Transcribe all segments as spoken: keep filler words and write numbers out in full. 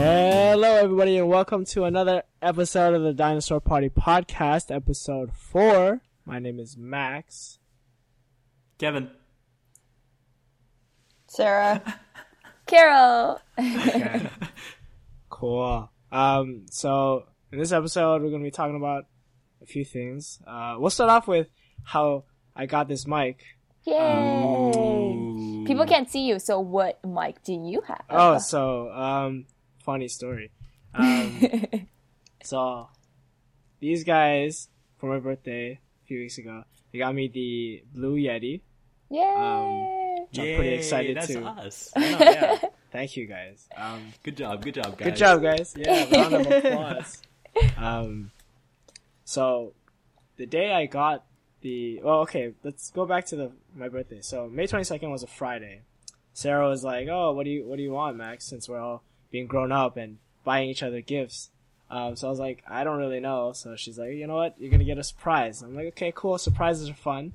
Hello, everybody, and welcome to another episode of the Dinosaur Party Podcast, episode four. My name is Max. Kevin. Sarah. Carol. Okay. Cool. Um, so, in this episode, we're going to be talking about a few things. Uh, we'll start off with how I got this mic. Yay! Um, People can't see you, so what mic do you have? Oh, so, um, funny story. Um, so, these guys, for my birthday a few weeks ago, they got me the Blue Yeti. Yay! Um, which I'm pretty excited that's to. us. Oh, yeah. Thank you, guys. Um, Good job, good job, guys. Good job, guys. Yeah, round of applause. Um, so, the day I got the... Well, okay, let's go back to the my birthday. So, May twenty-second was a Friday. Sarah was like, oh, what do you what do you want, Max, since we're all being grown up and buying each other gifts? Um, so I was like, I don't really know. So she's like, you know what? You're going to get a surprise. I'm like, okay, cool. Surprises are fun.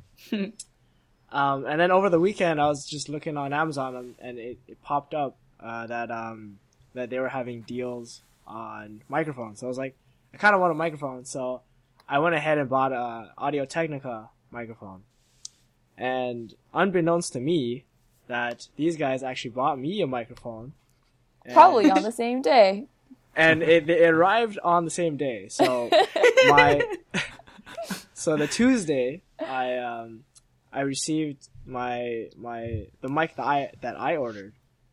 um, and then over the weekend, I was just looking on Amazon and, and it, it popped up uh, that um, that they were having deals on microphones. So I was like, I kind of want a microphone. So I went ahead and bought a Audio-Technica microphone. And unbeknownst to me, that these guys actually bought me a microphone. And, Probably on the same day. And it, it arrived on the same day. So my so the Tuesday I um I received my my the mic that I that I ordered.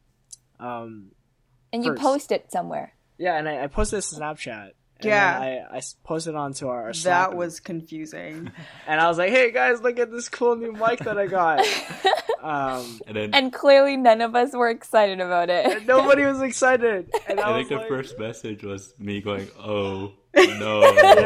Um And you first. post it somewhere. Yeah, and I, I posted this to Snapchat. And Yeah. then I, I posted it onto our, our Slack That group. was confusing. And I was like, hey guys, look at this cool new mic that I got. um And then And clearly none of us were excited about it. and nobody was excited. And I, I was think the like, first message was me going, oh, no.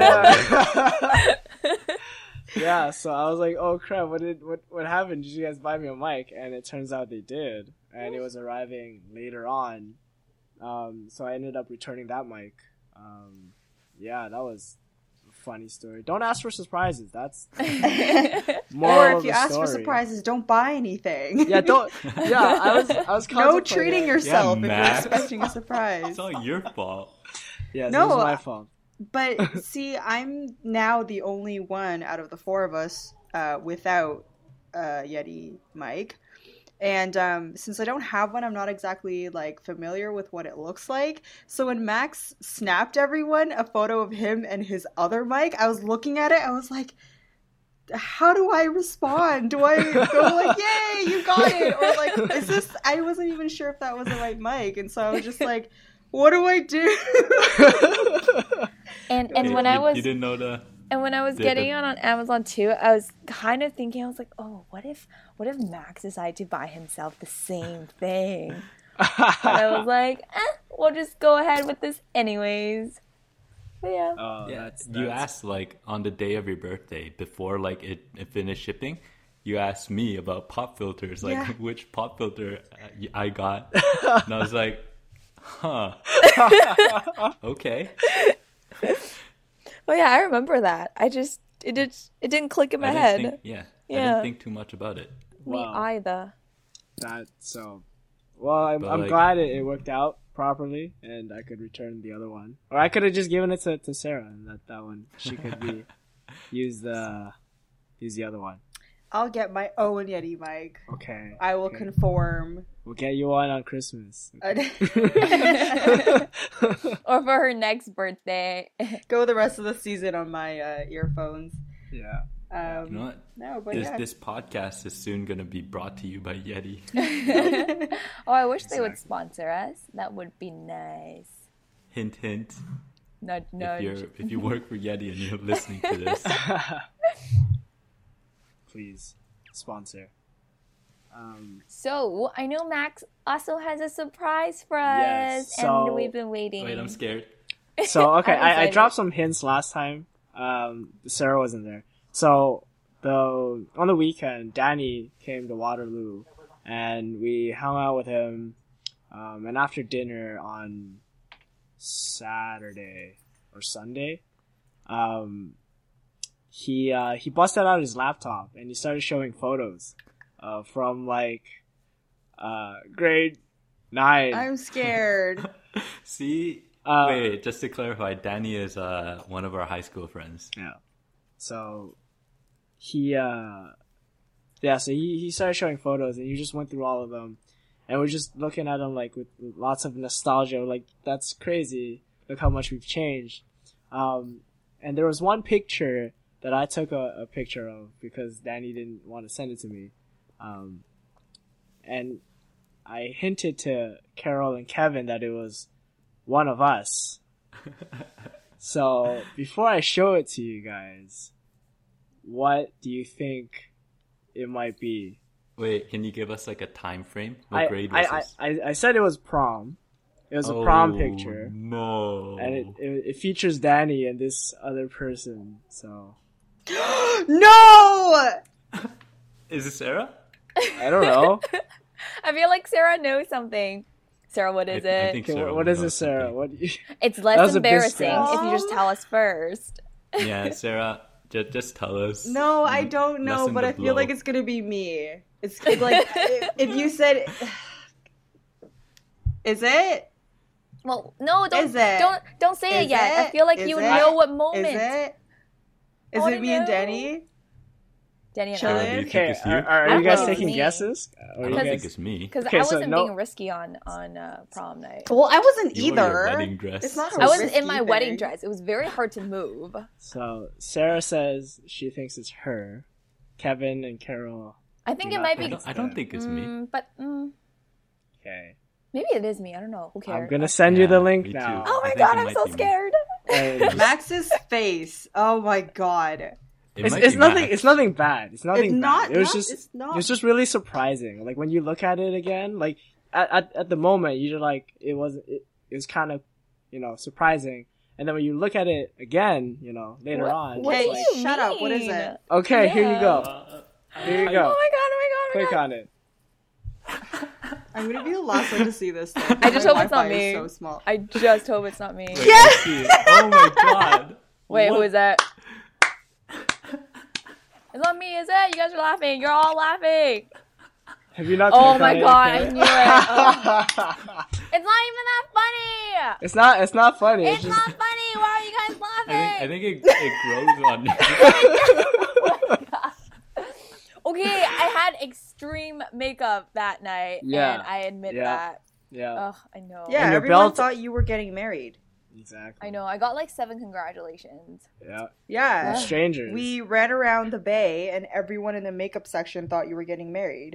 Yeah. Yeah, so I was like, oh crap, what did what what happened? Did you guys buy me a mic? And it turns out they did. And it was arriving later on. Um so I ended up returning that mic. Um yeah, that was a funny story. Don't ask for surprises. That's moral Or of if you the ask for story. surprises, don't buy anything. Yeah, don't yeah, I was I was No contemplating treating it. yourself if Max. you're expecting a surprise. It's all your fault. Yeah, No, this was my fault. But see, I'm now the only one out of the four of us uh, without a Yeti mic. And um, since I don't have one, I'm not exactly like familiar with what it looks like. So when Max snapped everyone a photo of him and his other mic, I was looking at it. I was like, how do I respond? Do I go like, yay, you got it? Or like, is this, I wasn't even sure if that was the right mic. And so I was just like, what do I do? And and You- when I you- was You didn't know the... and when I was the- getting the- it on Amazon too, I was kind of thinking, I was like, oh, what if what if Max decided to buy himself the same thing? And I was like, eh, we'll just go ahead with this anyways. But yeah. Oh, Yeah, that's, you that's- asked, like, on the day of your birthday, before, like, it, it finished shipping, you asked me about pop filters, like, Yeah. which pop filter I got. And I was like, huh. Okay. Oh yeah, I remember that. I just it did it didn't click in my I didn't head. think, yeah, I Yeah. didn't think too much about it. Wow. Me either. That so. Well, I'm, But, I'm like- glad it, it worked out properly, and I could return the other one, or I could have just given it to, to Sarah, and that that one she could be use the use the other one. I'll get my own Yeti mic. Okay. I will okay. conform. We'll get you one on Christmas. Okay. Or for her next birthday. Go the rest of the season on my uh, earphones. Yeah. Um, You know what? No, but This yeah. this podcast is soon gonna be brought to you by Yeti. Oh, I wish they would Exactly. sponsor us. That would be nice. Hint, hint. Nudge, If nudge. you're if you work for Yeti and you're listening to this, Please sponsor. Um. So, I know Max also has a surprise for Yes, us, so- and we've been waiting. wait, I'm scared. So okay, I'm I, I excited. dropped some hints last time. Um, Sarah wasn't there. So the on the weekend, Danny came to Waterloo, and we hung out with him. Um, and after dinner on Saturday or Sunday, um, he uh, he busted out his laptop and he started showing photos uh, from like uh, grade nine. I'm scared. See, Uh, wait, wait, just to clarify, Danny is uh one of our high school friends. Yeah. So he uh yeah, so he, he started showing photos and he just went through all of them. And we're just looking at them like with, with lots of nostalgia. We're like, that's crazy. Look how much we've changed. Um and there was one picture that I took a, a picture of because Danny didn't want to send it to me. Um and I hinted to Carol and Kevin that it was one of us. So, before I show it to you guys, what do you think it might be? Wait, can you give us like a time frame? What I, grade was I, this? I, I said it was prom. It was a Oh, prom picture. No. And it, it, it features Danny and this other person, so... No! Is it Sarah? I don't know. I feel like Sarah knows something. Sarah, what is I- I it? think Okay, Sarah what, will what is know it, Sarah? something. What? Do you... It's That less was a big embarrassing guess. if you just tell us first. Yeah, Sarah, ju- just tell us. No, I don't know, Lessen but the I feel blow. like it's gonna be me. It's like if if you said, is it? Well, no, don't Is it? don't don't say Is it yet. I it? feel like Is you it? know what Is moment. it? Is wanna it me and know. Danny? Danny and Shall Uh, I? do you think Okay, it's you? are, are I you don't guys think it's taking me. guesses? Or I you don't guys... think it's me. because Okay, I so wasn't no- being risky on on uh, prom night. Well, I wasn't You wore your either. wedding dress. It's not. So a I was risky in my wedding thing. dress. It was very hard to move. So, Sarah says she thinks it's her. Kevin and Carol... I think do it not might I be, don't, I don't think it's me. mm, but mm, Okay. maybe it is me. I don't know. Who cares? I'm gonna send you Yeah, the link me now. too. Oh I my think god, it I'm might so be me. scared. And Max's face. Oh my god. It it's might it's be nothing. Max. It's nothing bad. It's nothing It's bad. not. It was not- just. It's not. It was just really surprising. Like when you look at it again, like at at, at the moment, you're like, it was it, it was kind of, you know, surprising. And then when you look at it again, you know, later What- on, what it's Okay, do like, you shut up. What is mean? it? okay, here you Yeah. go. Uh, Here you I- go. Oh my god! Oh my god! Oh my Click god! on it. I'm gonna be the last one to see this. Thing. I just My hope it's not Wi-Fi is me. So small. I just hope it's not me. Wait, let's see. Oh my god. Wait, What? who is that? It's not me, is it? You guys are laughing. You're all laughing. Have you not? Oh clicked my on it, god, I okay? knew it. Oh. It's not even that funny. It's not. It's not funny. It's It's, not just. funny. Why are you guys I laughing? think, I think it, it grows on me. Okay, I had extreme makeup that night, Yeah. and I admit Yeah. that. Yeah. Ugh, I know. Yeah, And your everyone belt- thought you were getting married. Exactly. I know. I got like seven congratulations. Yeah. Yeah. Strangers. We ran around the bay, and everyone in the makeup section thought you were getting married.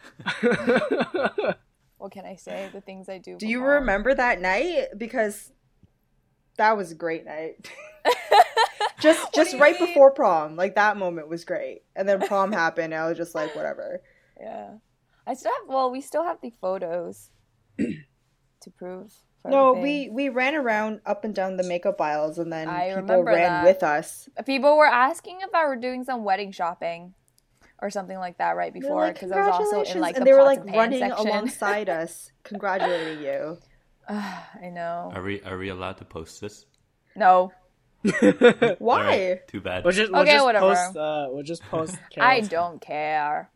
What can I say? The things I do. Do for you prom. remember that night? Because that was a great night. just What just do you right mean? before prom, like that moment was great. And then prom happened, and I was just like, whatever. Yeah. I still have. Well, we still have the photos to prove. For No, everything. we we ran around up and down the makeup aisles, and then I people remember ran that. with us. People were asking if I were doing some wedding shopping or something like that right They're before like, because I was also in "Congratulations," like and the they were pots like and pans running section. alongside us, congratulating you. I know. Are we are we allowed to post this? No, Why? Alright, too bad. We'll just, we'll Okay, just whatever. post. Uh, we'll just post. I Carol's- don't care.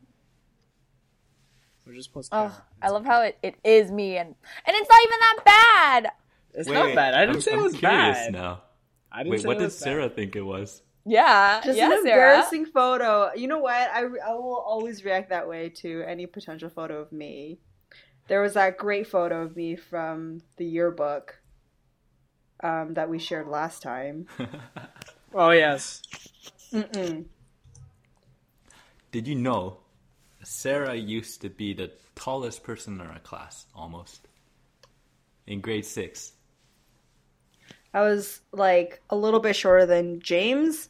We'll just post. Oh, Carol. I love how it, it is me and and it's not even that bad. It's Wait, not wait, bad. I didn't I'm, say it I'm was curious bad. now. I didn't Wait, say what it did was bad. Sarah think it was? Yeah, Just yeah, an Sarah. embarrassing photo. You know what? I, I will always react that way to any potential photo of me. There was that great photo of me from the yearbook um, that we shared last time. Oh yes. Mm-mm. Did you know Sarah used to be the tallest person in our class, almost, in grade six? I was like a little bit shorter than James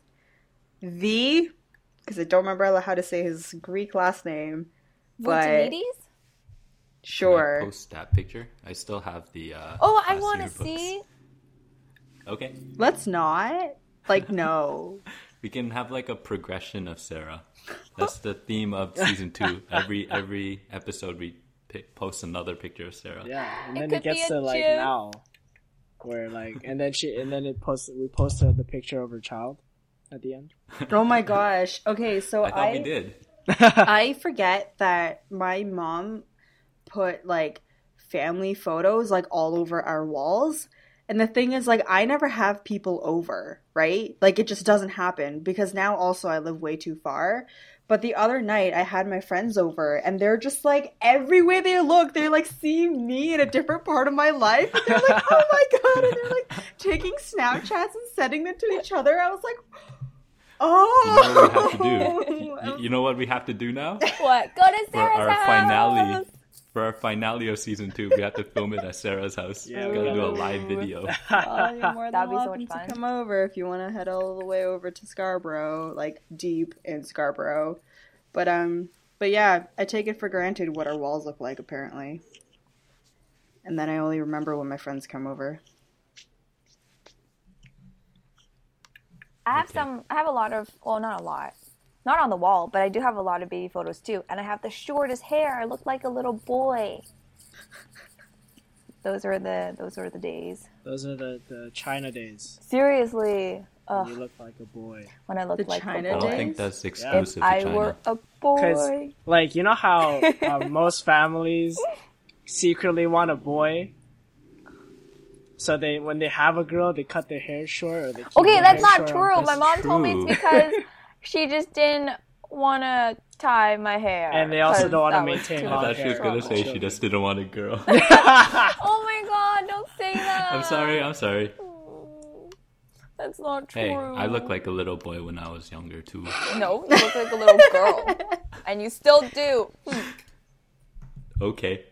V, because I don't remember how to say his Greek last name. But Voutinides? Can I sure. post that picture? I still have the. Uh, Oh, I class want to yearbooks. see. Okay, Let's not. Like, no. we can have like a progression of Sarah. That's the theme of season two. Every every episode we pick, post another picture of Sarah. Yeah, and It then could it gets be a to like gif. now, where like, and then she, and then it posts. We posted the picture of her child at the end. Oh my gosh. Okay, so I thought I we did. I forget that my mom put like family photos like all over our walls. And the thing is, like, I never have people over, right? Like, it just doesn't happen because now also I live way too far. But the other night I had my friends over and they're just like, everywhere they look, they're like seeing me in a different part of my life. And they're like, oh my God. And they're like taking Snapchats and sending them to each other. I was like, oh. You know what we have to do? You, you know what we have to do now? What? Go to For Sarah's our house. finale. For our finale of season two, we have to film it at Sarah's house. Yeah, we we gotta do a gotta- live video. Oh, you're more than That'd be so welcome much fun. to come over if you want to head all the way over to Scarborough, like deep in Scarborough. But um, but yeah, I take it for granted what our walls look like apparently, and then I only remember when my friends come over. I have Okay. some. I have a lot of. Well, not a lot. Not on the wall, but I do have a lot of baby photos too. And I have the shortest hair. I look like a little boy. Those are the. Those are the days. Those are the, the China days. Seriously. When you Ugh, look like a boy. when I look The like China a I boy. don't days? think that's If exclusive to I China. were a boy. Like, you know how uh, most families secretly want a boy? So they, when they have a girl, they cut their hair short or they keep Okay, their that's hair not short true. on My purpose. mom told me it's true. because she just didn't want to tie my hair. And they also 'cause don't wanna that was maintain too I long much thought she was hair. gonna trouble. say she just didn't want a girl. Oh my god, don't say that. I'm sorry, I'm sorry. That's not true. Hey, I look like a little boy when I was younger too. No, you look like a little girl. And you still do. Hmm. Okay.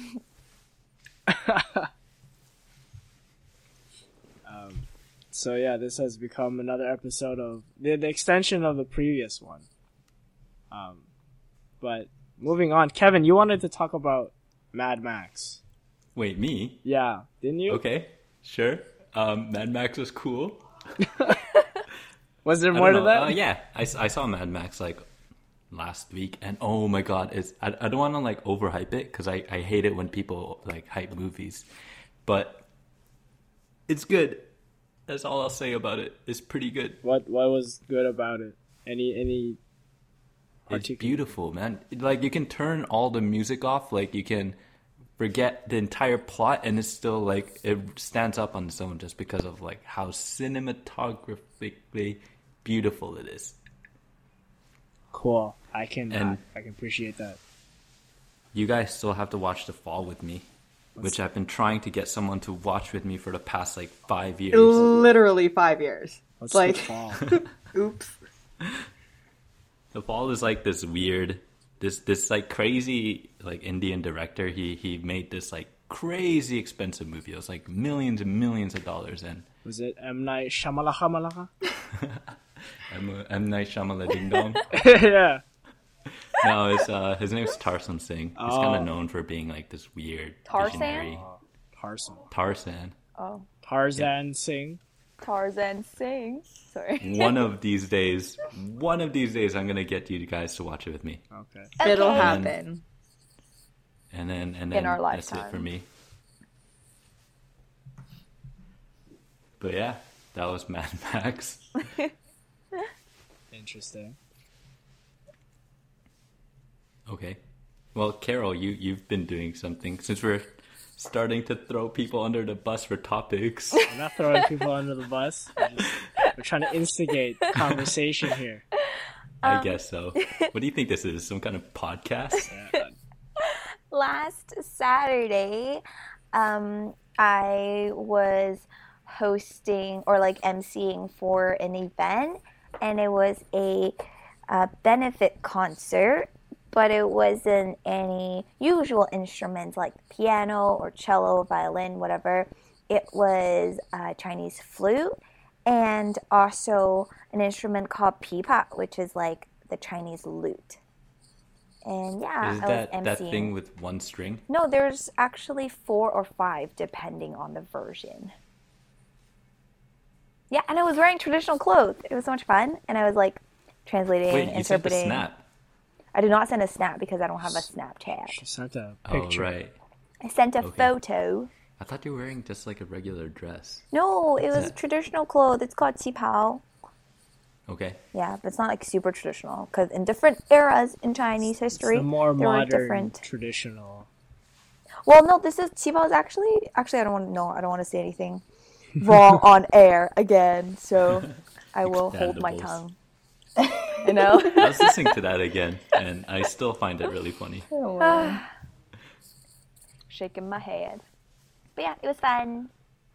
So yeah, this has become another episode of the, the extension of the previous one. Um, but moving on, Kevin, you wanted to talk about Mad Max. Wait, me? Yeah, didn't you? Okay, sure. Um, Mad Max was cool. Was there I more to don't know. that? Uh, yeah, I, s- I saw Mad Max like last week, and oh my god, it's I, I don't want to like overhype it because I, I hate it when people like hype movies, but it's good. That's all I'll say about it. It's pretty good. What what was good about it? Any any It's particular? beautiful, man. Like you can turn all the music off, like you can forget the entire plot, and it's still like it stands up on its own just because of like how cinematographically beautiful it is. Cool. I can And- I can appreciate that. You guys still have to watch The Fall with me, which I've been trying to get someone to watch with me for the past like five years. Literally five years. What's Like- the fall? Oops. The Fall is like this weird, this this like crazy like Indian director. He he made this like crazy expensive movie. It was like millions and millions of dollars, and Was it M Night Shyamalan? M, M Night Shyamalan Ding Dong. Yeah. No, it's uh his name's Tarsem Singh. He's kind Oh. of known for being like this weird Tarzan? visionary. Tarzan. Tarzan. Oh, Tarzan Singh. Tarzan Singh. Sorry. One of these days, one of these days, I'm gonna get you guys to watch it with me, Okay. It'll Okay. happen. and then and then our that's it lifetime. for me. But yeah, that was Mad Max. Interesting. Okay. Well, Carol, you you've been doing something since we're starting to throw people under the bus for topics. We're not throwing people under the bus. We're, just, we're trying to instigate conversation here. I guess so. What do you think this is? Some kind of podcast? Yeah. Last Saturday, um, I was hosting or like emceeing for an event, and it was a, uh benefit concert, but it wasn't any usual instruments like piano or cello or violin, whatever. It was a Chinese flute and also an instrument called pipa, which is like the Chinese lute. And yeah, Is I that was that emceeing. thing with one string? No, there's actually four or five depending on the version. Yeah, and I was wearing traditional clothes. It was so much fun, and I was like translating, Wait, you sent the interpreting. snap. I did not send a snap because I don't have a Snapchat. She sent a Oh, picture. right. I sent a Okay. photo. I thought you were wearing just like a regular dress. No, it was that? traditional clothes. It's called qipao. Okay. Yeah, but it's not like super traditional because in different eras in Chinese It's history, the more there were modern, different. traditional. Well, no, this is Chibao's actually. Actually, I don't want to know. I don't want to say anything wrong on air again. So I will hold my Expendables. tongue. You know. I was listening to that again, and I still find it really funny. Oh, well. Shaking my head. But yeah, it was fun.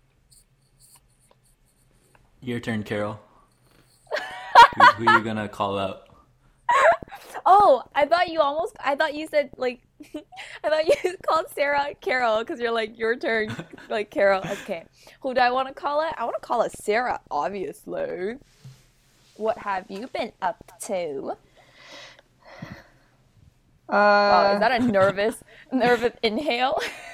Your turn, Carol. who, who are you gonna call out? Oh, I thought you almost. I thought you said like. I thought you called Sarah Carol because you're like your turn, like Carol. Okay, who do I want to call it? I want to call it Sarah, obviously. What have you been up to? Uh, Wow, is that a nervous, nervous inhale?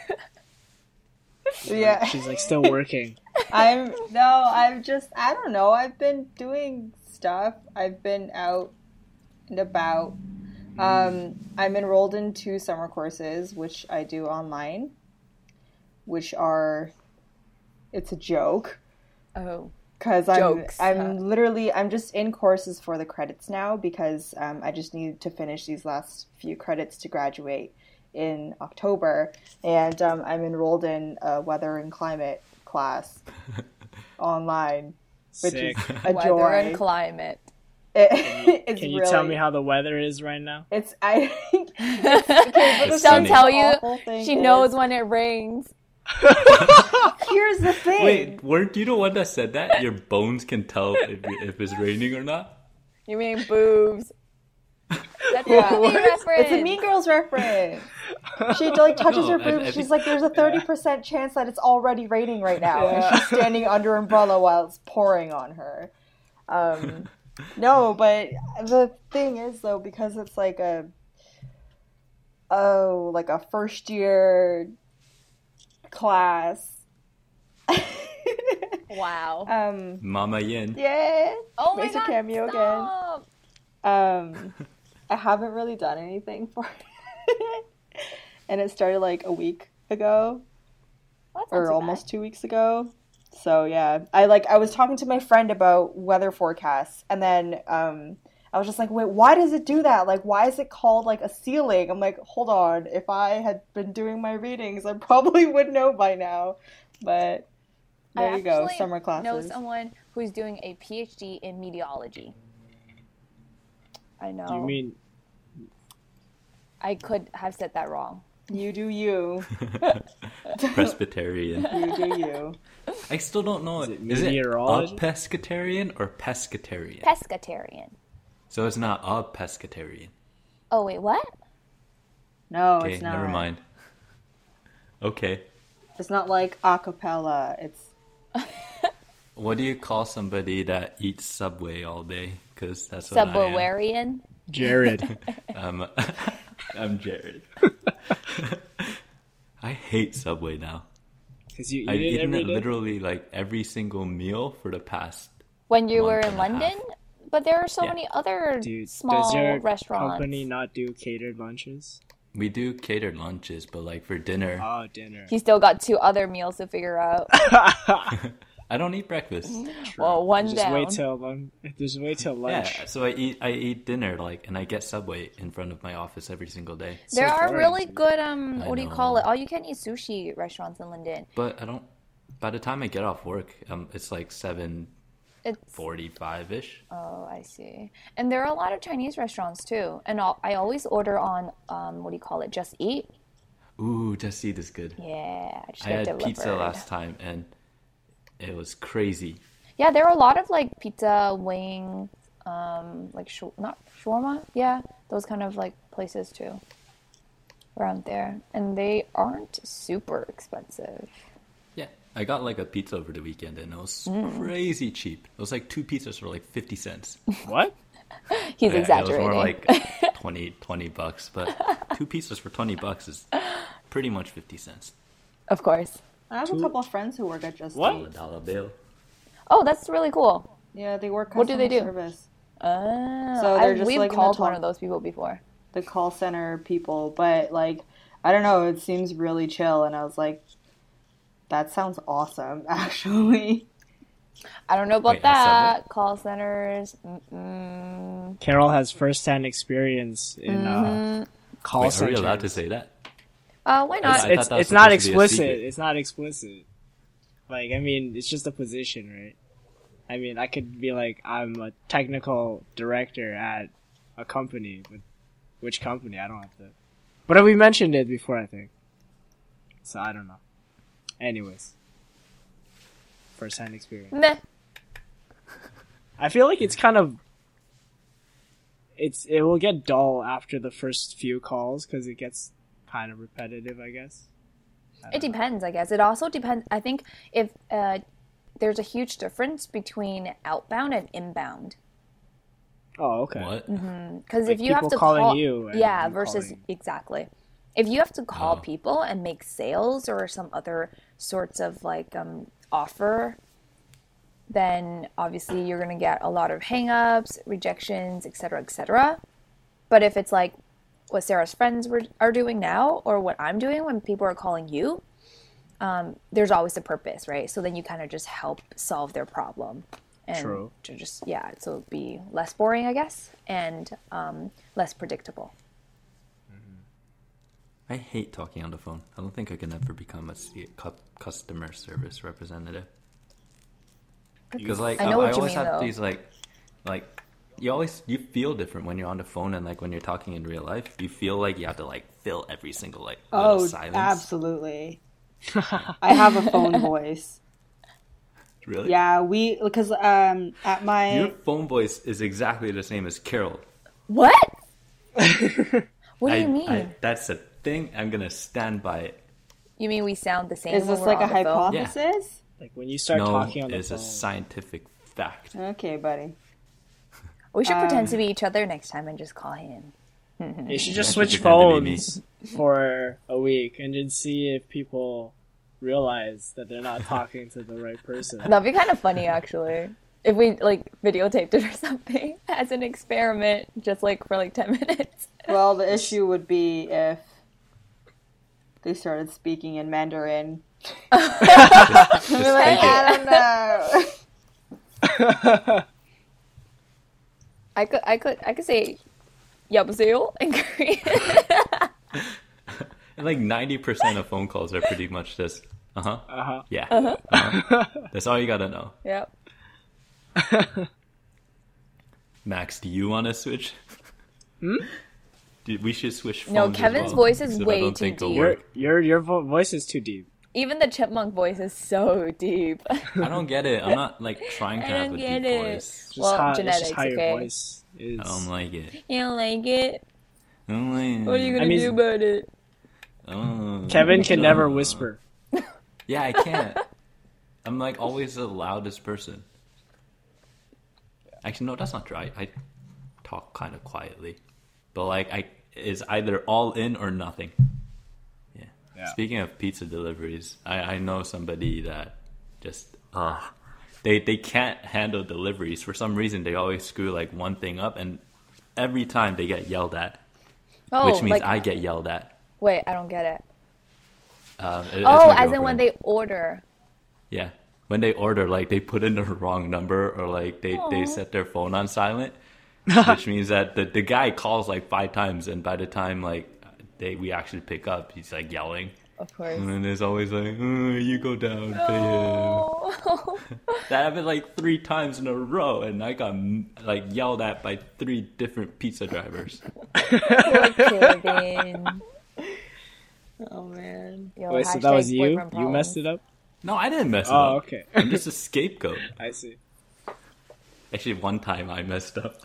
yeah. She's like still working. I'm no, I've just I don't know. I've been doing stuff. I've been out and about. Um, I'm enrolled in two summer courses, which I do online, which are it's a joke Oh, because I'm Jokes, I'm huh? literally I'm just in courses for the credits now because um, I just need to finish these last few credits to graduate in October, and um, I'm enrolled in a weather and climate class online, which Sick. is a weather joy. and climate. It- it's Can you really, tell me how the weather is right now? it's I think it's, okay, but the It's She'll sunny. tell awful you. thing She is- knows when it rains. Here's the thing. Wait, weren't you the one that said that? Your bones can tell if, if it's raining or not? You mean boobs? That's Yeah. a movie reference. It's a Mean Girls reference. She like touches No, her I- boobs. I She's think- like, "There's a thirty percent chance that it's already raining right now," Yeah. and she's standing under umbrella while it's pouring on her. Um, no, but the thing is though, because it's like a oh, like a first year class. Wow. um, Mama Yin. yeah. Oh my Basic god. cameo stop. Um, I haven't really done anything for it. And it started like a week ago Well, that's not or too almost two weeks ago. So yeah, I like I was talking to my friend about weather forecasts, and then um, I was just like, wait, why does it do that? Like, why is it called like a ceiling? I'm like, hold on, if I had been doing my readings, I probably would know by now. But there I you go, actually summer know classes. someone who's doing a PhD in meteorology. I know. You mean I could have said that wrong. You do you. Presbyterian. You do you. I still don't know. Is Is it it, is it a meteorology? pescatarian or pescatarian? Pescatarian. So it's not a pescatarian. Oh wait, what? No, Okay, it's not. never mind. Okay. It's not like a cappella. It's What do you call somebody that eats Subway all day? Because that's what I am. Subwarian. Jared? Um, I'm Jared. I hate Subway now. Because you eat I've it eaten every it day? literally like every single meal for the past. When you month were in and a half. London, but there are so Yeah. many other Dude, small does your restaurants. company not do catered lunches? We do catered lunches, but like for dinner, Oh, dinner. He still got two other meals to figure out. I don't eat breakfast. Well, one just down. wait till lun- just wait till lunch. Yeah, so I eat I eat dinner like, and I get Subway in front of my office every single day. There So are boring, really dude. good um I what do you call know. it? All you can eat sushi restaurants in London. But I don't. By the time I get off work, um, it's like seven It's forty-five ish. oh, I see. And there are a lot of Chinese restaurants too. And I'll, I always order on um what do you call it? Just Eat. Ooh, Just Eat is good. Yeah, I just I get had delivered. pizza last time, and it was crazy. Yeah, there are a lot of like pizza, wing, um, like sh- not shawarma. Yeah, those kind of like places too around there, and they aren't super expensive. Yeah, I got like a pizza over the weekend, and it was Mm. crazy cheap. It was like two pizzas for like fifty cents. What? He's Yeah, exaggerating. It was more like twenty, twenty bucks, but two pizzas for twenty bucks is pretty much fifty cents. Of course. I have a Two- couple of friends who work at Just What? Eat. A dollar bill. Oh, that's really cool. Yeah, they work What do they customer do? service. Uh, So they're I, just, we've like, in the called one top- of those people before. The call center people, but like I don't know, it seems really chill, and I was like, that sounds awesome, actually. I don't know about Wait, at Subway? that. Call centers. Mm-mm. Carol has first-hand experience in uh, call Wait, are centers. we allowed to say that? Uh, why I not? thought It's that was it's not supposed to be a explicit. secret. It's not explicit. Like, I mean, it's just a position, right? I mean, I could be like, I'm a technical director at a company, but which company? I don't have to. But we mentioned it before, I think. So I don't know. Anyways, first-hand experience. Meh. I feel like it's kind of it's it will get dull after the first few calls because it gets kind of repetitive, I guess. I It don't know. depends, I guess. It also depends. I think if uh, there's a huge difference between outbound and inbound. Oh, okay. What? Because Like if you have people to calling call, you and yeah, you versus calling- exactly. If you have to call Oh. people and make sales or some other sorts of like um, offer, then obviously you're gonna get a lot of hangups, rejections, et cetera, et cetera. But if it's like what Sarah's friends were, are doing now, or what I'm doing when people are calling you, um, there's always a purpose, right? So then you kind of just help solve their problem, and True. to just yeah, so it'll be less boring, I guess, and um, less predictable. I hate talking on the phone. I don't think I can ever become a C- cu- customer service representative. Because like I I, know what I you always mean, have though. these like, like you always you feel different when you're on the phone and like when you're talking in real life. You feel like you have to like fill every single like little Oh, silence. absolutely. I have a phone voice. Really? Yeah, we because um at my Your phone voice is exactly the same as Carol. What? What do I, you mean? I, that's a thing. I'm gonna stand by it. You mean we sound the same? is when this we're like a on the phone? hypothesis? Like when you start no, talking on the it's phone. a scientific fact. Okay, buddy. We should Um, pretend to be each other next time and just call him. You should just I switch should pretend to be me. phones for a week and then see if people realize that they're not talking to the right person. That'd be kind of funny, actually. If we like videotaped it or something as an experiment, just like for like ten minutes. Well, the issue would be if they started speaking in Mandarin. Just I'd be like, think it. I don't know. I could, I could, I could say "여보세요" in Korean. And like ninety percent of phone calls are pretty much just, uh huh, Uh huh. yeah. Uh-huh. That's all you gotta know. Yep. Max, do you want to switch? Hmm? Do, we should switch phones. No, as Kevin's well, voice is so I way don't too think it'll deep. Your work. your your vo- voice is too deep. Even the chipmunk voice is so deep. I don't get it. I'm not like trying to I have don't a get deep it. voice. Just Well, how, it's genetics, just how your okay. voice is. I don't like it. You don't like it? I don't like it. What are you gonna I mean- do about it? Oh, Kevin can no. never whisper. Yeah, I can't. I'm like always the loudest person. Actually, no, that's not true. I, I talk kind of quietly, but like I is either all in or nothing. Yeah. Yeah. Speaking of pizza deliveries, I, I know somebody that just uh they they can't handle deliveries for some reason. They always screw like one thing up, and every time they get yelled at, Oh, which means like, I get yelled at. wait, I don't get it. Um, it- it's Oh, my as in when girlfriend. they order. Yeah. When they order, like they put in the wrong number or like they, they set their phone on silent, which means that the, the guy calls like five times and by the time like they we actually pick up, he's like yelling. Of course. And then there's always like, oh, you go down, pay Oh. him. That happened like three times in a row and I got like yelled at by three different pizza drivers. Poor Kevin. Oh man. Yo, Wait, so that hashtag was you? boyfriend You messed it problems. up? No, I didn't mess it Oh, up. okay. I'm just a scapegoat. I see. Actually, one time I messed up.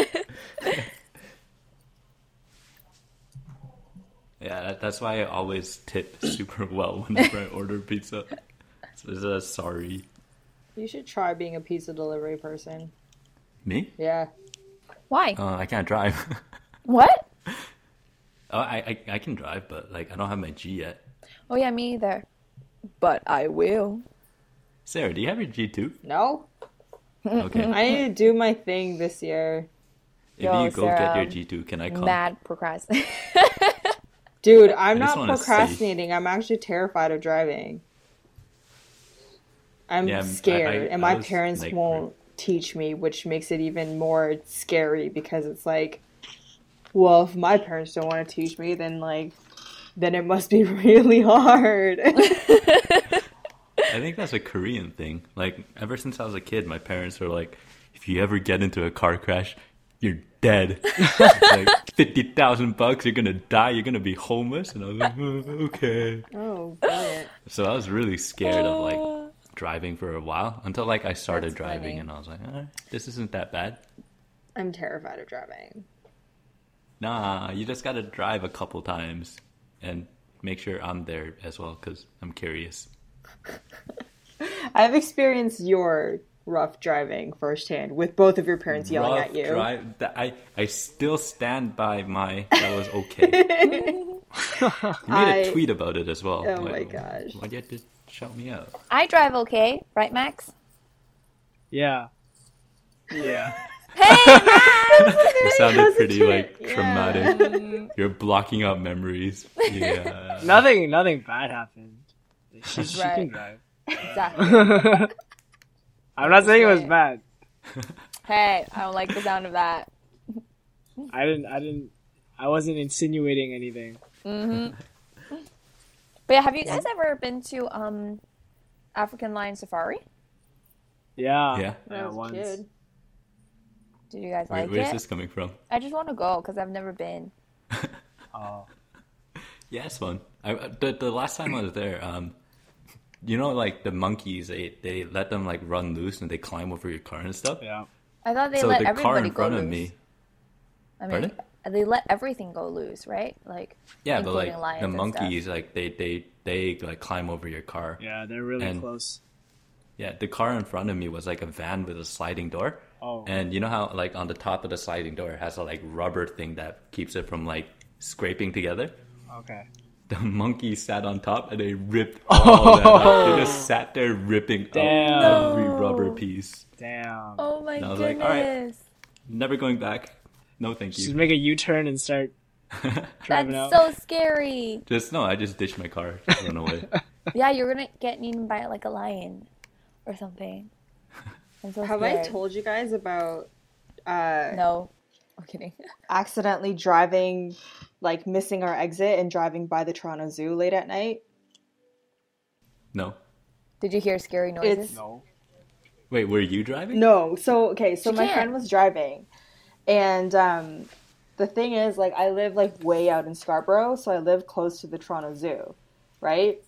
Yeah, that, that's why I always tip super well whenever I order pizza. So it's a sorry. You should try being a pizza delivery person. Me? Yeah. Why? Uh, I can't drive. What? oh, I, I I can drive, but like I don't have my G yet. Oh yeah, me either. But I will. Sarah, do you have your G too? No? Okay. I need to do my thing this year. If Yo, you go Sarah, get your G two, can I come? Mad procrastinate. Dude, I'm I just not wanna see. procrastinating. I'm actually terrified of driving. I'm Yeah, I'm- scared, I- I- and I my was, parents like, won't teach me, which makes it even more scary because it's like, well, if my parents don't want to teach me, then like, then it must be really hard. I think that's a Korean thing. Like, ever since I was a kid, my parents were like, if you ever get into a car crash, you're dead. Like, fifty thousand bucks, you're gonna die, you're gonna be homeless. And I was like, oh, okay. Oh, brilliant. So I was really scared of, like, driving for a while. Until, like, I started That's driving funny. and I was like, eh, this isn't that bad. I'm terrified of driving. Nah, you just gotta drive a couple times. And make sure I'm there as well, because I'm curious. I've experienced your rough driving firsthand with both of your parents yelling Rough at you. Drive, that, I, I still stand by my, that was okay. You made I- a tweet about it as well. Oh Like, my gosh. Why'd you have to shout me out? I drive okay, right, Max? Yeah. Yeah. You sounded pretty, like, Yeah. traumatic. You're blocking out memories. Yeah. nothing, nothing bad happened. She, she can Right. drive. Exactly. I'm not saying it was Right. bad. Hey, I don't like the sound of that. I didn't, I didn't, I wasn't insinuating anything. Mm-hmm. But yeah, have you guys ever been to um African Lion Safari? Yeah. Yeah. When I was a once. kid. Did you guys Wait, like where's it? this coming from? I just want to go because I've never been. Oh. Yeah, it's fun. I, the, the last time I was there, um, you know, like, the monkeys, they, they let them, like, run loose and they climb over your car and stuff. Yeah. I thought they so let the everybody car in go front loose. of me, I mean, Pardon? they let everything go loose, right? Like, yeah, but, including like, lions the and monkeys, stuff. like, they, they, they, like, climb over your car. Yeah, they're really And- close. Yeah, the car in front of me was, like, a van with a sliding door. Oh. And you know how, like, on the top of the sliding door, it has a, like, rubber thing that keeps it from, like, scraping together? Okay. The monkey sat on top and they ripped all that up. They just sat there ripping Damn. up every No. rubber piece. Damn. Oh my And I was goodness. like, all right. Never going back. No, thank Just you. make a U-turn and start driving That's out. so scary. Just no, I just ditched my car, just run away. Yeah, you're gonna get eaten by like a lion or something. I'm so Have I scared. told you guys about uh, No. I'm kidding. accidentally driving, like missing our exit and driving by the Toronto Zoo late at night? No. Did you hear scary noises? It's- No. Wait, were you driving? No. So okay, so She my can't. friend was driving, and um, the thing is, like, I live like way out in Scarborough, so I live close to the Toronto Zoo, right?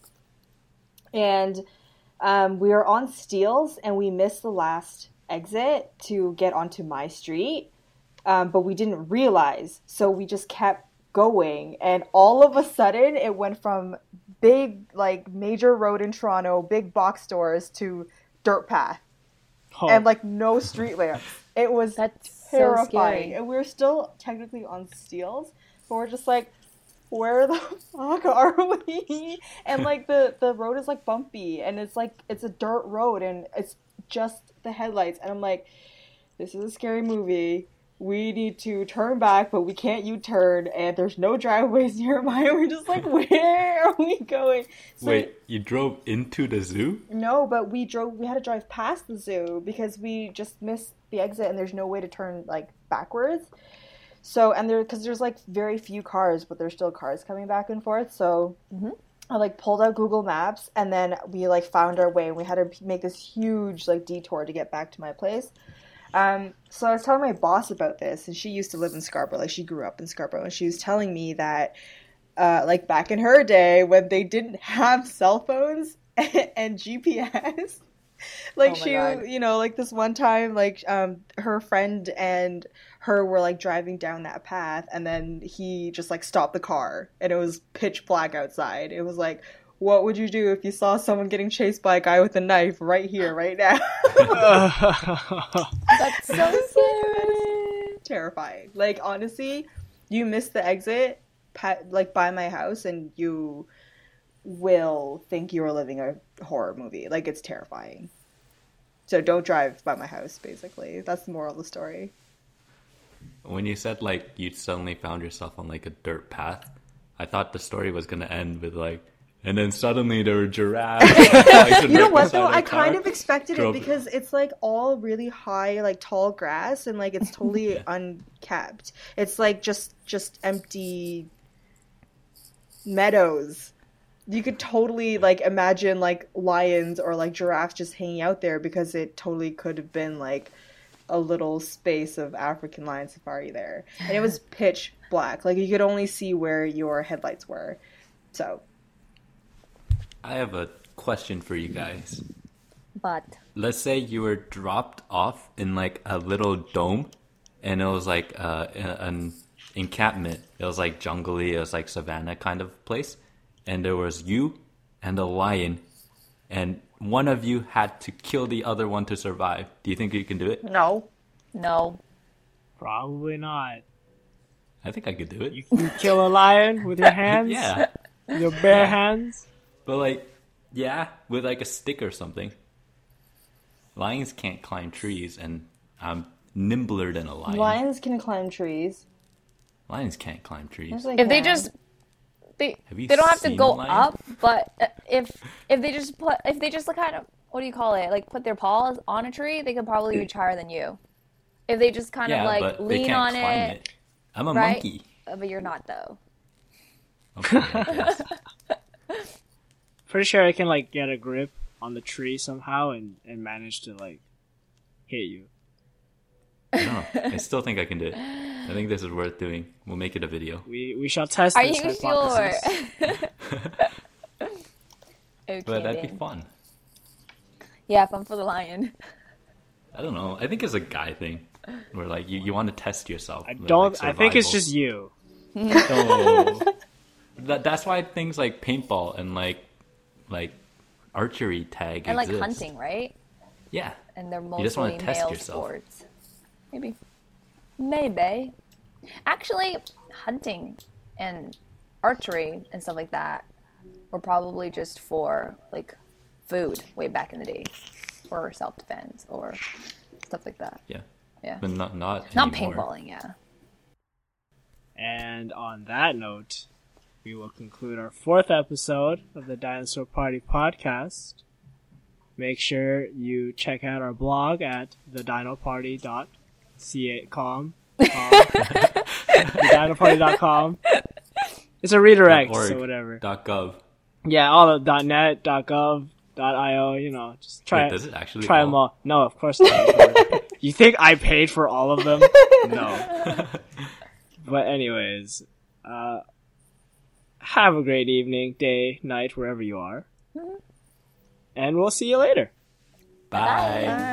And um, we were on Steeles, and we missed the last exit to get onto my street, um, but we didn't realize, so we just kept going, and all of a sudden, it went from big, like, major road in Toronto, big box stores to dirt path. Oh. And like no street lamps. It was That's so terrifying. scary. And we were still technically on Steeles, but we're just like, where the fuck are we? And like the the road is like bumpy, and it's like it's a dirt road, and it's just the headlights. And I'm like, this is a scary movie. We need to turn back, but we can't U-turn, and there's no driveways nearby. And we're just like, where are we going? So, Wait, you drove into the zoo? no, but we drove. We had to drive past the zoo because we just missed the exit, and there's no way to turn like backwards. So, and there, because there's like very few cars, but there's still cars coming back and forth. So, Mhm. I like pulled out Google Maps, and then we like found our way, and we had to make this huge like detour to get back to my place. Um, so I was telling my boss about this, and she used to live in Scarborough. Like, she grew up in Scarborough, and she was telling me that, uh, like, back in her day when they didn't have cell phones and G P S, like, Oh my she, God. you know, like this one time, like, um, her friend and her were like driving down that path, and then he just like stopped the car, and it was pitch black outside. It was like, what would you do if you saw someone getting chased by a guy with a knife right here, right now? That's so scary. Terrifying. Like, honestly, you miss the exit, pa- like, by my house, and you will think you are living a horror movie. Like, it's terrifying. So don't drive by my house, basically. That's the moral of the story. When you said, like, you suddenly found yourself on, like, a dirt path, I thought the story was going to end with, like, and then suddenly there were giraffes. You know what, though? I kind of expected drove- it because it's, like, all really high, like, tall grass, and, like, it's totally unkept. It's, like, just just empty meadows. You could totally like imagine like lions or like giraffes just hanging out there because it totally could have been like a little space of African lion safari there. And it was pitch black. Like you could only see where your headlights were. So I have a question for you guys. But Let's say you were dropped off in like a little dome, and it was like uh, an encampment. It was like jungly, it was like savannah kind of place, and there was you and a lion, and one of you had to kill the other one to survive. Do you think you can do it? no. no. Probably not. I think I could do it. You can kill a lion with your hands? Yeah, With your bare hands? but like, yeah, with like a stick or something. Lions can't climb trees, and I'm nimbler than a lion. Lions can climb trees. Lions can't climb trees. Yes, they If they can. just they Have you they don't have to seen go a lion? up, but uh, if if they just put if they just like kind of what do you call it? Like put their paws on a tree, they could probably reach higher than you. If they just kind Yeah, of like but they lean can't on climb it, it. I'm a right? monkey. Uh, but you're not though. Okay, I guess. Pretty sure I can like get a grip on the tree somehow and, and manage to like hit you. No, I still think I can do it. I think this is worth doing. We'll make it a video. We we shall test Are this you sure? hypothesis. Okay, But that'd be then. fun. Yeah, fun for the lion. I don't know. I think it's a guy thing. Where like you, you want to test yourself. I with, don't. like, I think it's survival. just you. No. that, that's why things like paintball and like like archery tag And like exist. hunting, right? Yeah. And they're You just wanna mostly test male yourself. sports. Maybe. Maybe. Actually, hunting and archery and stuff like that were probably just for like food way back in the day, or self defense or stuff like that. Yeah. Yeah. But not not Not anymore. paintballing, yeah. And on that note, we will conclude our fourth episode of the Dinosaur Party podcast. Make sure you check out our blog at the dino party dot com. the dino party dot com. It's a redirect, .org, so whatever. .gov. Yeah, all the .net, .gov, .io, you know, just try Wait, does it actually try all? them all. No, of course not. You think I paid for all of them? No. But anyways, uh, have a great evening, day, night, wherever you are. And we'll see you later. Bye. Bye.